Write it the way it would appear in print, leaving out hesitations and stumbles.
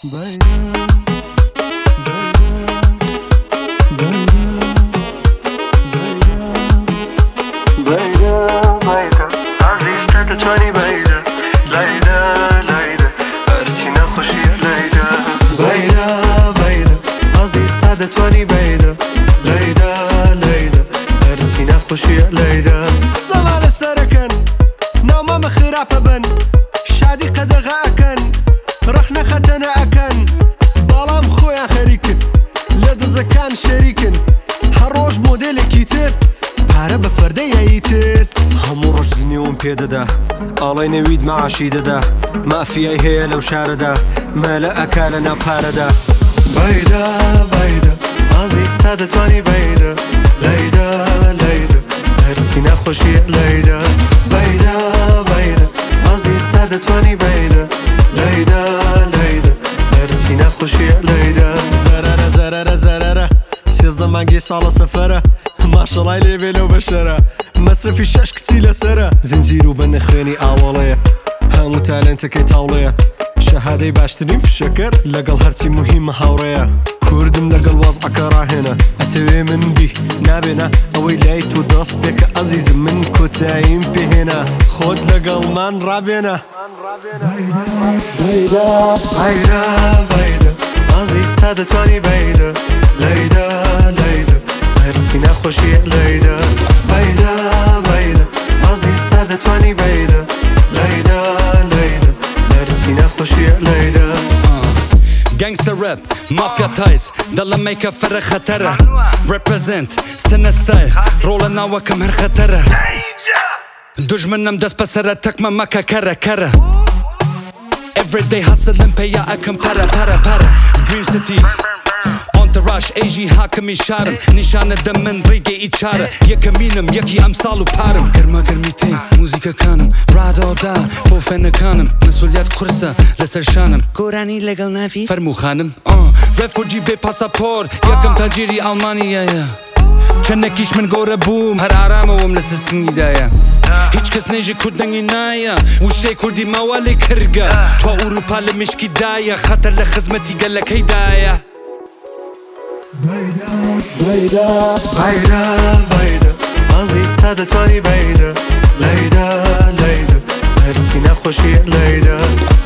دەتوانی بەیدە لەیدا لەیدە هەرچی نەخۆشیە لەیدا سەڵانە سەرەکەن ناومەمە خراپە بن شادی قەدەغا ئەکەن ڕەخنە خەتەنە ئەکەن باڵام خۆیان خەریکن لە دزەکان شەریکن هەر ڕۆژ مۆدێلێکی تر پارە بە فەردەیایی تر هەموو ڕۆژ زنیوم پێدەدا ئاڵی نەوید مەعاشی دەدا مافیای هەیە لەو شارەدا مەلە ئەکا لە ناو پارەدا بەیدا بەیدا ئازیستا دەتوانی بەیدا لەیدا لەیدا هەرچی نەخۆشیە لەیدا بەیدا بەیدا ئازیستا دەتوانی بەیدا لەیدا لەیدا هەرچی نەخۆشیە لەیدا زەرەرە زەرەرە زەرەرە سێزدە مانگی ساڵە سەفەرە ماشەڵای لێبێ لەو بەشەرە مەسرفی شەش کچی لەسەرە زنجیر و بەنە خوێنی ئاوەڵەیە هەموو تالێنتەکەی تاوڵەیە شەهادەی باشترین فشەکەر لەگەڵ هەرچی موهیمە هاوڕێیە کوردم لەگەڵ وەزعەکە ڕاهێنە ئەتەوێ من بی نابێنە ئەوەی لای تۆ دەست پێکە ئەزیزم من کۆتاییم پێهێنا خۆت لەگەڵمان ڕابێنە بەیدا بەیدا بەیدا ئازیستا دەتوانی بەیدا لەیدا لەیدا هەرچی نەخۆشیە لەیدا بەیدا بەیدا ئازیستا دەتوانی بەیدا لەیدا لەیدا هەرچی نەخۆشیە لەیدا Gangster rap, mafia ties دەڵە مەیکە فەرە خەتەرە Represent, سنە style ڕۆڵە ناوەکەم هەر خەتەرە دوژمنم دەست بەسەرە تەکمە مەکە کەرە کەرە Everyday hustling پێیا ئەکەم پەرە پەرە پەرە Dream City Entourage ئەیژی حاکمی شارم نیشانە دە من ڕێگەی ئیچارە یەکەمینم یەکی ئەمساڵ و پارم گەرمە گەرمی تێ موزیکەکانم ڕادەوەدا بۆ فێنەکانم مەسئولیات قورسە لەسەر شانم گۆرانی لەگەڵ ناوی فەرموخانم ڕێفوجی بێ پاسەپۆر یەکەم تاجیری ئەڵمانیایە چەندێکیش من گۆرە بووم هەر ئارامەوەم لەسەر سنگیدایە هیچ کەس نێژی کوردەنگی نایە وشەی کوردی ماوە لێ کەرگە تۆ ئوروپا لە مشکیدایە خەتەر لە خزمەتی گەلەکەیدایە بەیدا بەیدا بەیدا بەیدا ئازیستا دەتوانی بەیدا لەیدا لەیدا هەرچی نەخۆشیە لەیدا